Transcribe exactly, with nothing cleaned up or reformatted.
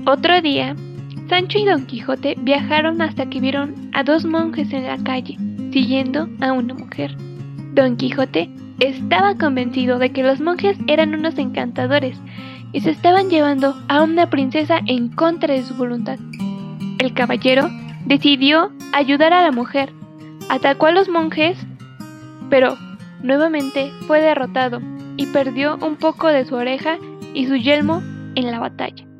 Otro día, Sancho y Don Quijote viajaron hasta que vieron a dos monjes en la calle, siguiendo a una mujer. Don Quijote estaba convencido de que los monjes eran unos encantadores y se estaban llevando a una princesa en contra de su voluntad. El caballero decidió ayudar a la mujer, atacó a los monjes, pero nuevamente fue derrotado y perdió un poco de su oreja y su yelmo en la batalla.